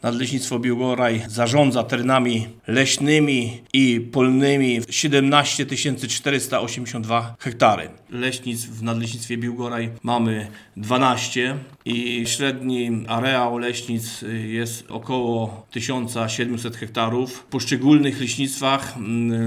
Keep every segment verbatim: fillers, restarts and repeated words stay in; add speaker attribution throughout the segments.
Speaker 1: Nadleśnictwo Biłgoraj zarządza terenami leśnymi i polnymi siedemnaście tysięcy czterysta osiemdziesiąt dwa hektary. Leśnic w Nadleśnictwie Biłgoraj mamy dwanaście i średni areał leśnic jest około tysiąc siedemset hektarów. W poszczególnych leśnictwach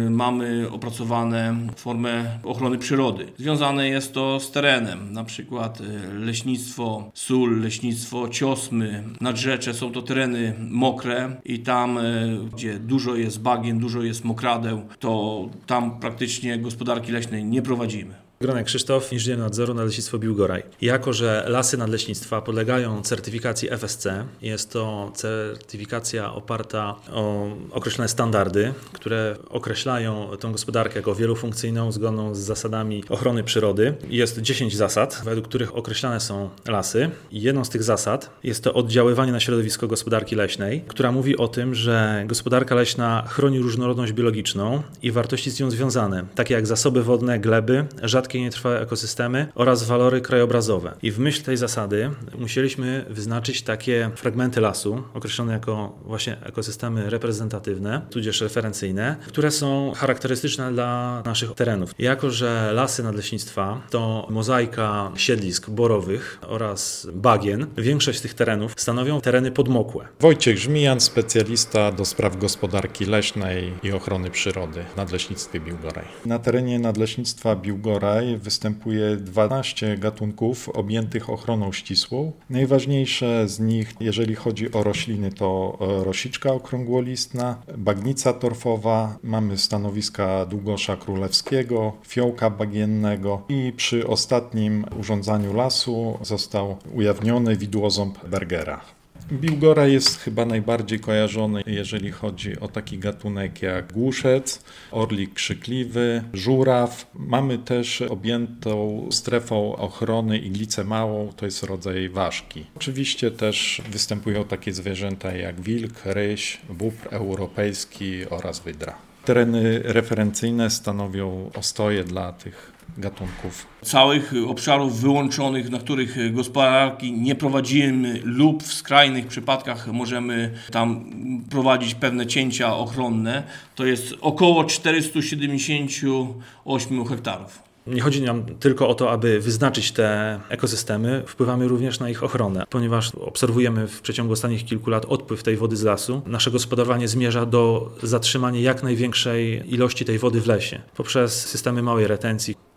Speaker 1: mamy opracowane formę ochrony przyrody. Związane jest to z terenem, na przykład leśnictwo Sól, leśnictwo Ciosmy, Nadrzecze są to tereny mokre i tam, gdzie dużo jest bagien, dużo jest mokradeł, to tam praktycznie gospodarki leśnej nie prowadzimy.
Speaker 2: Gronek Krzysztof, inżynier nadzoru Nadleśnictwo Biłgoraj. Jako że lasy nadleśnictwa podlegają certyfikacji F S C, jest to certyfikacja oparta o określone standardy, które określają tę gospodarkę jako wielofunkcyjną, zgodną z zasadami ochrony przyrody. Jest dziesięć zasad, według których określane są lasy. I jedną z tych zasad jest to oddziaływanie na środowisko gospodarki leśnej, która mówi o tym, że gospodarka leśna chroni różnorodność biologiczną i wartości z nią związane, takie jak zasoby wodne, gleby, rzadkie i nietrwałe ekosystemy oraz walory krajobrazowe. I w myśl tej zasady musieliśmy wyznaczyć takie fragmenty lasu, określone jako właśnie ekosystemy reprezentatywne, tudzież referencyjne, które są charakterystyczne dla naszych terenów. Jako że lasy nadleśnictwa to mozaika siedlisk borowych oraz bagien, większość z tych terenów stanowią tereny podmokłe.
Speaker 3: Wojciech Żmijan, specjalista do spraw gospodarki leśnej i ochrony przyrody w Nadleśnictwie Biłgoraj. Na terenie Nadleśnictwa Biłgoraj występuje dwanaście gatunków objętych ochroną ścisłą. Najważniejsze z nich, jeżeli chodzi o rośliny, to rosiczka okrągłolistna, bagnica torfowa, mamy stanowiska długosza królewskiego, fiołka bagiennego i przy ostatnim urządzaniu lasu został ujawniony widłoząb Bergera. Biłgoraj jest chyba najbardziej kojarzony, jeżeli chodzi o taki gatunek jak głuszec, orlik krzykliwy, żuraw. Mamy też objętą strefą ochrony iglicę małą, to jest rodzaj ważki. Oczywiście też występują takie zwierzęta jak wilk, ryś, bóbr europejski oraz wydra. Tereny referencyjne stanowią ostoje dla tych gatunków.
Speaker 1: Całych obszarów wyłączonych, na których gospodarki nie prowadzimy lub w skrajnych przypadkach możemy tam prowadzić pewne cięcia ochronne, to jest około czterysta siedemdziesiąt osiem hektarów.
Speaker 2: Nie chodzi nam tylko o to, aby wyznaczyć te ekosystemy, wpływamy również na ich ochronę, ponieważ obserwujemy w przeciągu ostatnich kilku lat odpływ tej wody z lasu. Nasze gospodarowanie zmierza do zatrzymania jak największej ilości tej wody w lesie poprzez systemy małej retencji.